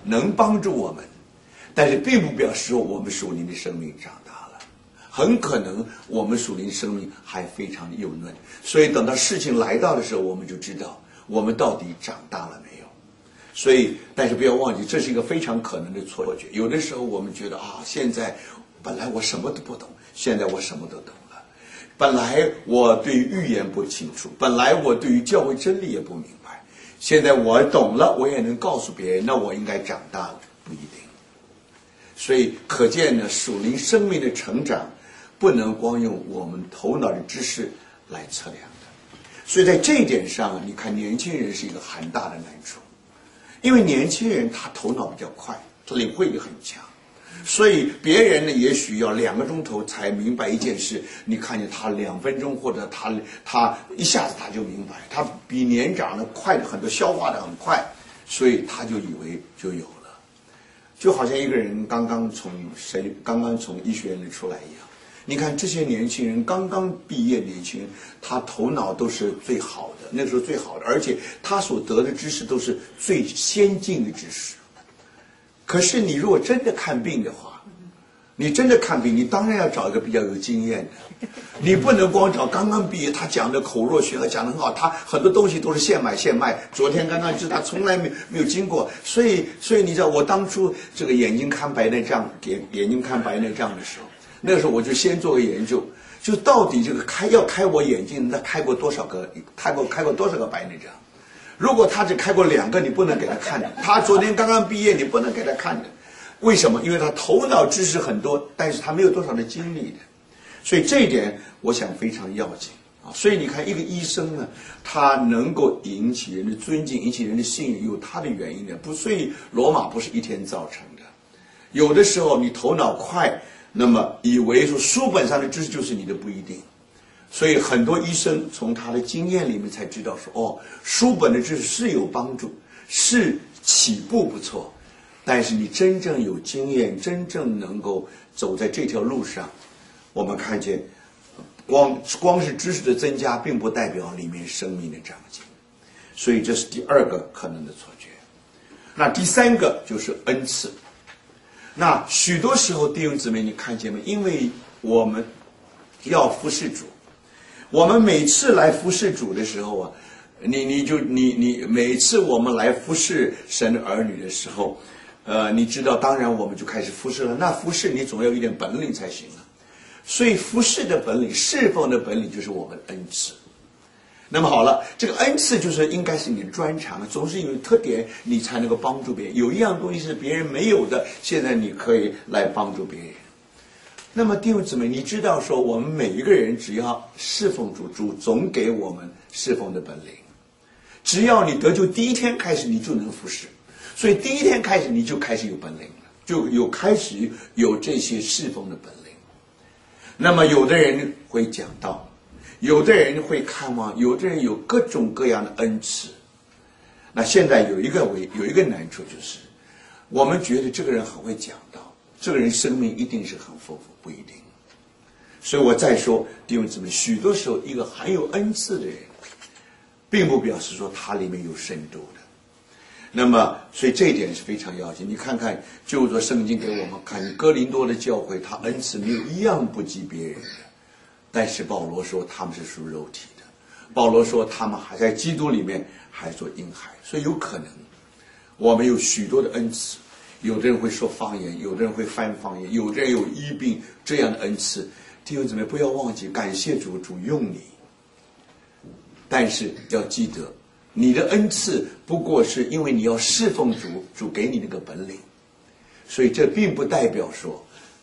能帮助我们，但是并不表示我们属灵的生命长大了，很可能我们属灵生命还非常的幼嫩。所以等到事情来到的时候，我们就知道我们到底长大了没有。所以但是不要忘记，这是一个非常可能的错觉。有的时候我们觉得现在本来我什么都不懂，现在我什么都懂了。本来我对于预言不清楚，本来我对于教会真理也不明白，现在我懂了，我也能告诉别人，那我应该长大了。不一定。所以可见呢，属灵生命的成长不能光用我们头脑的知识来测量的。所以在这一点上，你看年轻人是一个很大的难处，因为年轻人他头脑比较快，他领会力很强，所以别人呢也许要2个钟头才明白一件事，你看见他2分钟，或者他一下子他就明白，他比年长的快的很多，消化的很快，所以他就以为就有了。就好像一个人刚刚从医学院里出来一样，你看这些年轻人刚刚毕业，年轻人他头脑都是最好的，那时候最好的，而且他所得的知识都是最先进的知识。可是你如果真的看病的话，你真的看病，你当然要找一个比较有经验的，你不能光找刚刚毕业，他讲的口若悬河，讲得很好，他很多东西都是现买现卖，昨天刚刚就是他从来没有经过，所以你知道我当初这个眼睛看白内障的时候，那个时候我就先做个研究，就到底这个要开我眼睛，他开过多少个白内障。如果他只开过2个，你不能给他看的。他昨天刚刚毕业，你不能给他看的。为什么？因为他头脑知识很多，但是他没有多少的经历的。所以这一点我想非常要紧啊。所以你看一个医生呢，他能够引起人的尊敬，引起人的信任，有他的原因的。所以罗马不是一天造成的。有的时候你头脑快，那么以为说书本上的知识就是你的，不一定。所以很多医生从他的经验里面才知道说，书本的知识是有帮助，是起步不错，但是你真正有经验，真正能够走在这条路上，我们看见光是知识的增加，并不代表里面生命的长进。所以这是第2个可能的错觉。那第3个就是恩赐。那许多时候弟兄姊妹，你看见没？因为我们要服侍主，我们每次来服侍主的时候啊，你每次我们来服侍神的儿女的时候，你知道，当然我们就开始服侍了。那服侍你总要有一点本领才行啊。所以服侍的本领，侍奉的本领就是我们恩赐。那么好了，这个恩赐就是应该是你的专长，总是有特点，你才能够帮助别人。有一样东西是别人没有的，现在你可以来帮助别人。那么弟兄姊妹，你知道说，我们每一个人只要侍奉主，主总给我们侍奉的本领。只要你得救第一天开始，你就能服侍。所以第一天开始你就开始有本领了，就开始有这些侍奉的本领。那么有的人会讲道，有的人会看望，有的人有各种各样的恩赐。那现在有一个难处，就是我们觉得这个人很会讲道，这个人生命一定是很丰富，不一定。所以我再说弟兄姊妹，许多时候一个很有恩赐的人，并不表示说他里面有深度的。那么所以这一点是非常要紧。你看看旧约圣经给我们看，哥林多的教会，他恩赐没有一样不及别人的，但是保罗说他们是属肉体的，保罗说他们还在基督里面还做婴孩。所以有可能我们有许多的恩赐，有的人会说方言，有的人会翻方言，有的人有医病，这样的恩赐，弟兄姊妹不要忘记感谢主，主用你。但是要记得，你的恩赐不过是因为你要侍奉主，主给你那个本领。所以这并不代表说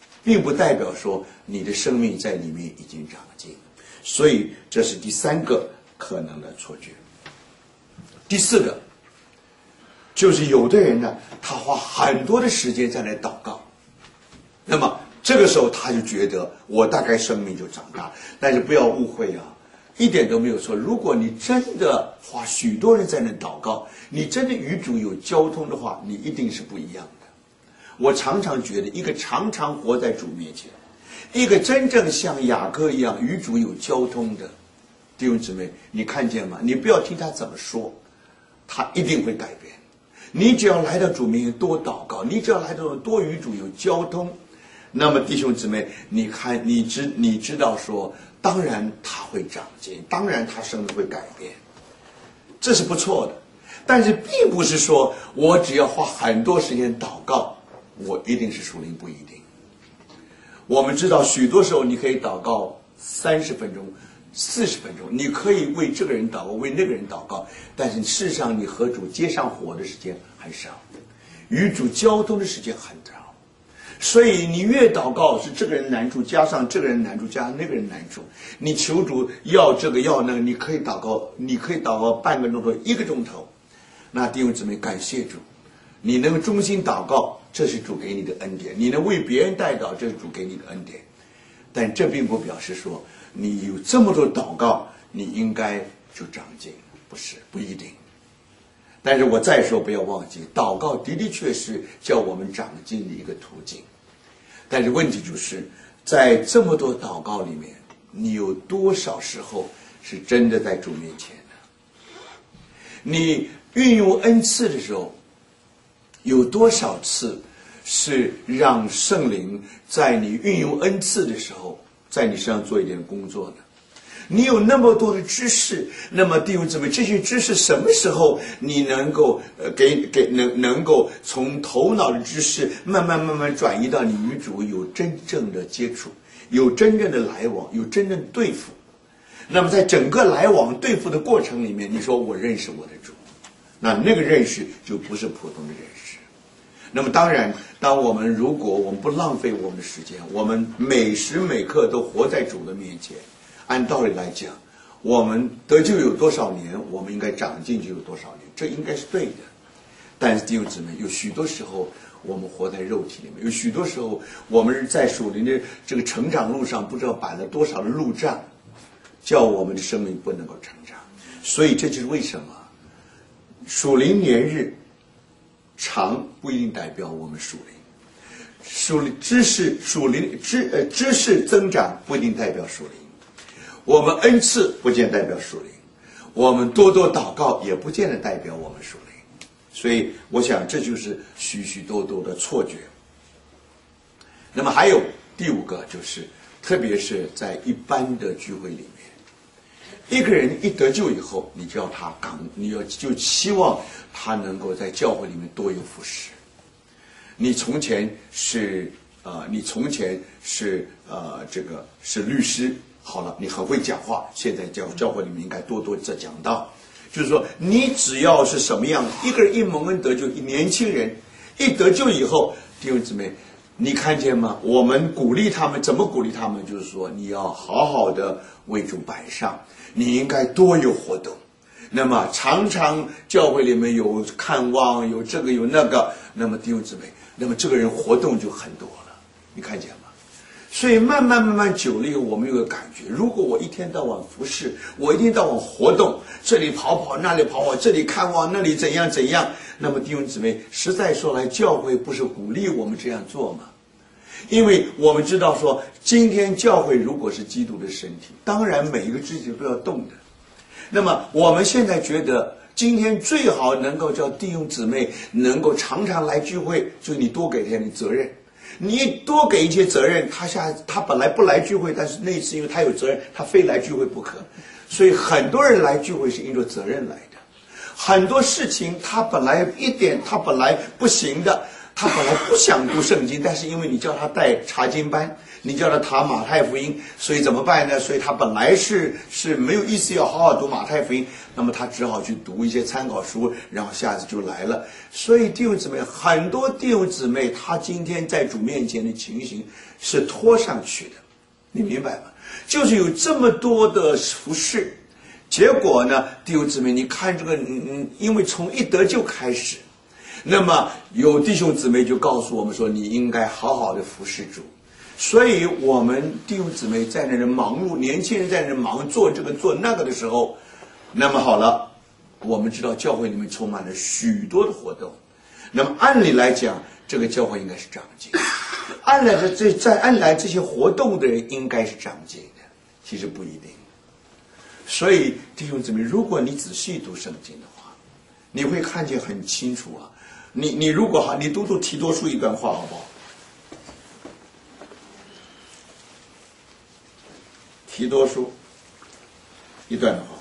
你的生命在里面已经长进。所以这是第3个可能的错觉。第4个就是有的人呢，他花很多的时间在那祷告，那么这个时候他就觉得我大概生命就长大。但是不要误会啊，一点都没有错。如果你真的花许多人在那祷告，你真的与主有交通的话，你一定是不一样的。我常常觉得，一个常常活在主面前，一个真正像雅各一样与主有交通的弟兄姊妹，你看见吗？你不要听他怎么说，他一定会改变。 你只要来到主面前多祷告，你只要来到多与主有交通，那么弟兄姊妹，你看，你知道说，当然他会长进，当然他生命会改变，这是不错的。但是并不是说我只要花很多时间祷告，我一定是属灵，不一定。我们知道许多时候你可以祷告30分钟、40分钟，你可以为这个人祷告，为那个人祷告，但是事实上你和主接上火的时间很少，与主交通的时间很少。所以你越祷告是这个人难处加上这个人难处加上那个人难处，你求主要这个要那个，你可以祷告半个钟头1个钟头。那弟兄姊妹，感谢主，你能忠心祷告，这是主给你的恩典；你能为别人代祷，这是主给你的恩典。但这并不表示说你有这么多祷告，你应该就长进，不是，不一定。但是我再说，不要忘记，祷告的确是叫我们长进的一个途径。但是问题就是，在这么多祷告里面，你有多少时候是真的在主面前的？你运用恩赐的时候，有多少次是让圣灵在你运用恩赐的时候，在你身上做一点工作呢？你有那么多的知识，那么弟兄姊妹，这些知识什么时候你能够能够从头脑的知识慢慢转移到你与主有真正的接触，有真正的来往，有真正的对付？那么在整个来往对付的过程里面，你说我认识我的主，那个认识就不是普通的认识。那么当然，如果我们不浪费我们的时间，我们每时每刻都活在主的面前，按道理来讲，我们得救有多少年，我们应该长进就有多少年，这应该是对的。但是弟兄姊妹，有许多时候我们活在肉体里面，有许多时候我们在属灵的这个成长路上不知道摆了多少的路障，叫我们的生命不能够成长。所以这就是为什么属灵年日长不一定代表我们属灵，知识增长不一定代表属灵，我们恩赐不见代表属灵，我们多多祷告也不见得代表我们属灵。所以我想这就是许许多多的错觉。那么还有第5个，就是特别是在一般的聚会里面，一个人一得救以后，你就希望他能够在教会里面多有服侍。你从前是律师，好了，你很会讲话，现在教会里面应该多多讲道。就是说，你只要是什么样，一个人一蒙恩得救，年轻人一得救以后，弟兄姊妹，你看见吗？我们鼓励他们，怎么鼓励他们？就是说，你要好好的为主摆上，你应该多有活动。那么常常教会里面有看望，有这个有那个，那么弟兄姊妹，那么这个人活动就很多了，你看见吗？所以慢慢久了以后，我们有个感觉，如果我一天到晚服侍，我一天到晚活动，这里跑那里跑，这里看望那里怎样，那么弟兄姊妹，实在说来，教会不是鼓励我们这样做吗？因为我们知道说，今天教会如果是基督的身体，当然每一个肢体都要动的。那么我们现在觉得今天最好能够叫弟兄姊妹能够常常来聚会，所以你多给他点责任，你多给一些责任，他本来不来聚会，但是那一次因为他有责任，他非来聚会不可。所以很多人来聚会是因着责任来的，很多事情他本来不行的，他本来不想读圣经，但是因为你叫他带查经班，你叫他查马太福音，所以怎么办呢？所以他本来是没有意思要好好读马太福音，那么他只好去读一些参考书，然后下次就来了。所以弟兄姊妹，很多弟兄姊妹他今天在主面前的情形是拖上去的，你明白吗？就是有这么多的服事，结果呢，弟兄姊妹，你看这个，因为从一得救开始，那么有弟兄姊妹就告诉我们说，你应该好好的服侍主。所以我们弟兄姊妹在那里忙碌，年轻人在那里忙做这个做那个的时候，那么好了，我们知道教会里面充满了许多的活动，那么按理来讲，这个教会应该是长进，按来这些活动的人应该是长进的，其实不一定。所以弟兄姊妹，如果你仔细读圣经的话，你会看见很清楚啊， 你如果好，你读读提多书一段话好不好？提多书一段话。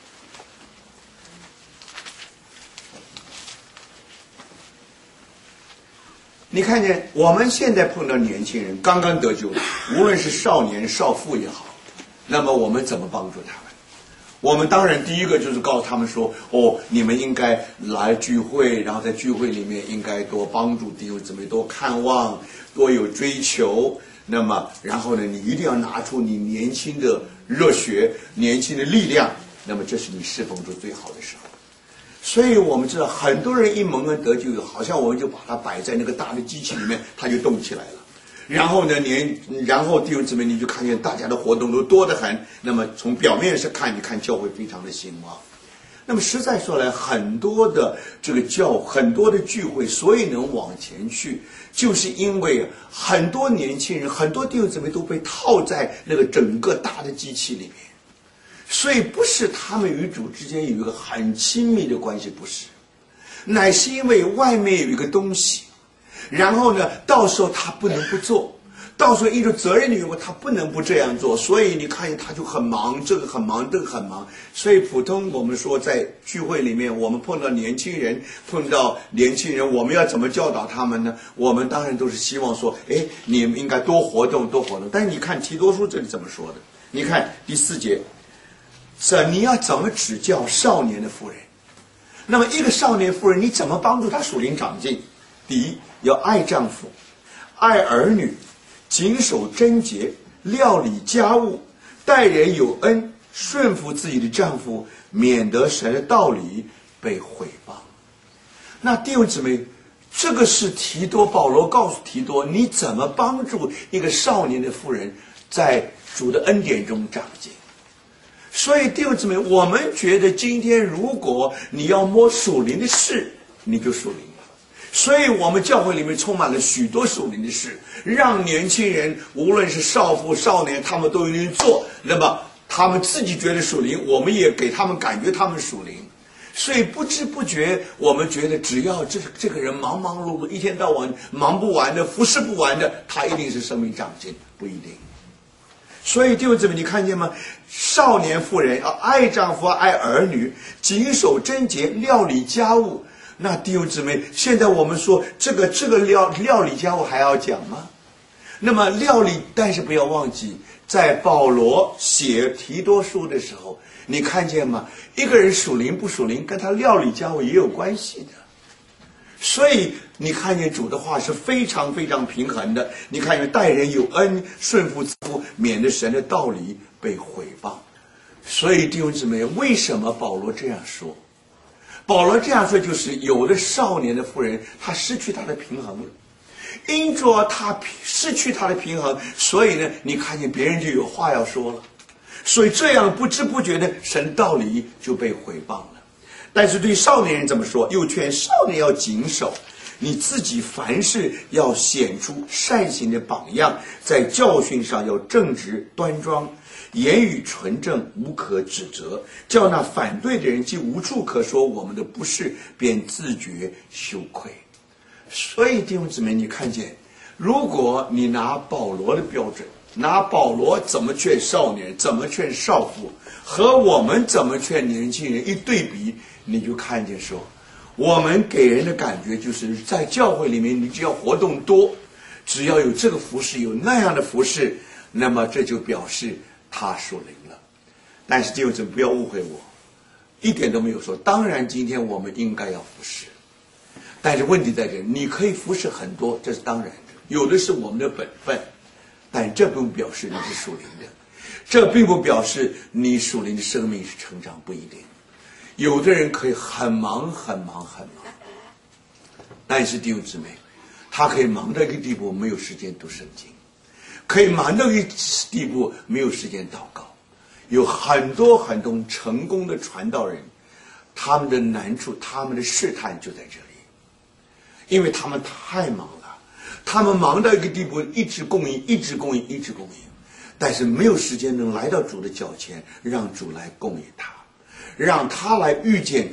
你看见我们现在碰到年轻人刚刚得救，无论是少年少妇也好，那么我们怎么帮助他们？我们当然第一个就是告诉他们说，你们应该来聚会，然后在聚会里面应该多帮助弟兄姊妹，多看望，多有追求。那么然后呢，你一定要拿出你年轻的热血，年轻的力量，那么这是你侍奉主最好的时候。所以我们知道很多人一蒙恩得救，好像我们就把它摆在那个大的机器里面，它就动起来了。然后呢，然后弟兄姊妹，你就看见大家的活动都多得很。那么从表面上看，你看教会非常的兴旺。那么实在说来，很多的很多的聚会，所以能往前去，就是因为很多年轻人，很多弟兄姊妹都被套在那个整个大的机器里面。所以不是他们与主之间有一个很亲密的关系，不是，乃是因为外面有一个东西，然后呢，到时候他不能不做，到时候依着责任的缘故，他不能不这样做，所以你看见他就很忙，这个很忙，这个很忙。所以普通我们说在聚会里面，我们碰到年轻人，我们要怎么教导他们呢？我们当然都是希望说，你们应该多活动，多活动。但是你看提多书这里怎么说的？你看第4节。你要怎么指教少年的妇人？那么一个少年妇人，你怎么帮助她属灵长进？第一，要爱丈夫，爱儿女，谨守贞洁，料理家务，待人有恩，顺服自己的丈夫，免得神的道理被毁谤。那弟兄姊妹，这个是保罗告诉提多，你怎么帮助一个少年的妇人在主的恩典中长进？所以弟兄姊妹，我们觉得今天如果你要摸属灵的事，你就属灵了。所以我们教会里面充满了许多属灵的事，让年轻人无论是少妇少年，他们都有人做，那么他们自己觉得属灵，我们也给他们感觉他们属灵。所以不知不觉我们觉得只要这个人忙忙碌碌，一天到晚忙不完的，服侍不完的，他一定是生命长进，不一定。所以弟兄姊妹，你看见吗？少年妇人要爱丈夫，爱儿女，谨守贞洁，料理家务。那弟兄姊妹，现在我们说这个料理家务还要讲吗？那么料理，但是不要忘记，在保罗写提多书的时候，你看见吗？一个人属灵不属灵，跟他料理家务也有关系的。所以你看见主的话是非常非常平衡的。你看见待人有恩，顺服自负，免得神的道理被毁谤。所以弟兄姊妹，为什么保罗这样说？保罗这样说，就是有的少年的妇人，他失去他的平衡了，因着他失去他的平衡，所以呢，你看见别人就有话要说了，所以这样不知不觉的，神道理就被毁谤了。但是对少年人怎么说？又劝少年要谨守，你自己凡事要显出善行的榜样，在教训上要正直端庄，言语纯正，无可指责，叫那反对的人既无处可说我们的不是，便自觉羞愧。所以弟兄姊妹，你看见，如果你拿保罗的标准，拿保罗怎么劝少年，怎么劝少妇，和我们怎么劝年轻人一对比，你就看见说，我们给人的感觉就是在教会里面，你只要活动多，只要有这个服事，有那样的服事，那么这就表示他属灵了。但是弟兄姊妹不要误会我，一点都没有说，当然今天我们应该要服事，但是问题在这里，你可以服事很多，这是当然的，有的是我们的本分，但这不表示你是属灵的，这并不表示你属灵的生命是成长，不一定。有的人可以很忙很忙很忙，但是弟兄姊妹，他可以忙到一个地步没有时间读圣经，可以忙到一个地步没有时间祷告。有很多很多成功的传道人，他们的难处，他们的试探就在这里，因为他们太忙了，他们忙到一个地步，一直供应，一直供应，一直供应，但是没有时间能来到主的脚前，让主来供应他，让他来遇见主，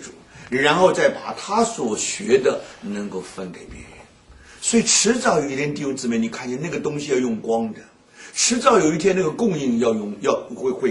然后再把他所学的能够分给别人。所以迟早有一天，弟兄姊妹，你看见那个东西要用光的，迟早有一天那个供应会